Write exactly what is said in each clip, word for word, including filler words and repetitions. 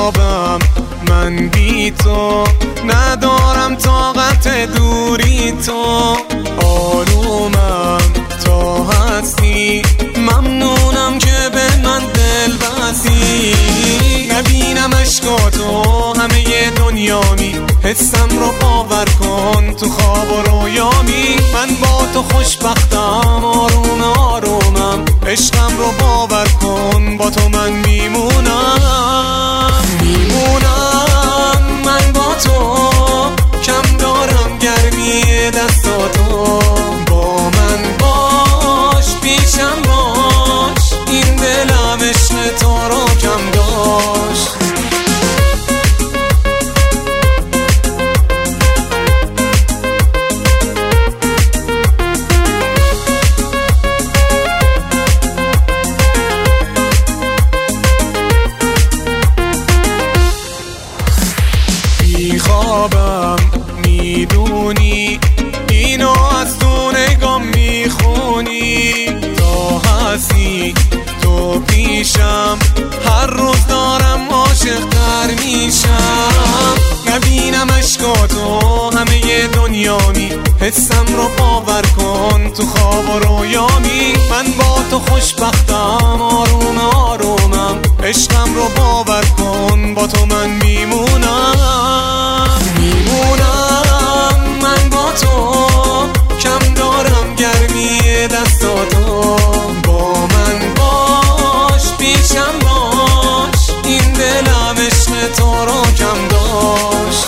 خوابم من بی تو، ندارم طاقت دوری تو. آرومم تا هستی، ممنونم که به من دل بستی. نبینم عشقاتو همه دنیامی، حسم رو باور کن تو خواب و رویامی. من با تو خوشبختم، آروم آرومم، عشقم رو باور کن با تو من میمونم. میمونم من با تو، کم دارم گرمی دستاتو. با من باش، پیشم باش، این دلم عشق تو رو کم داشت. خوابم میدونی، اینو از تو نگام میخونی. تا هستی تو پیشم، هر روز دارم عاشق تر میشم. نبینم عشقاتو همه دنیامی، حسم رو باور کن تو خواب و رویامی. من با تو خوشبختم، آروم آرومم، عشقم رو باور کن با تو من میمونم. میمونم من با تو، کم دارم گرمی دستاتو. با من باش، پیشم باش، این دلم عشق تو رو کم داشت.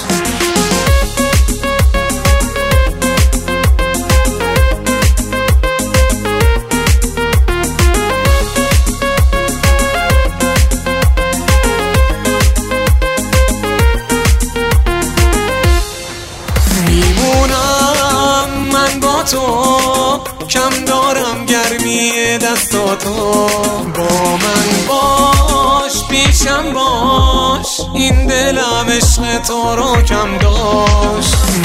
میمونم من با تو، کم دارم گرمی دستاتو. با من باش، پیشم باش، این دلم عشق تو رو کم داشت.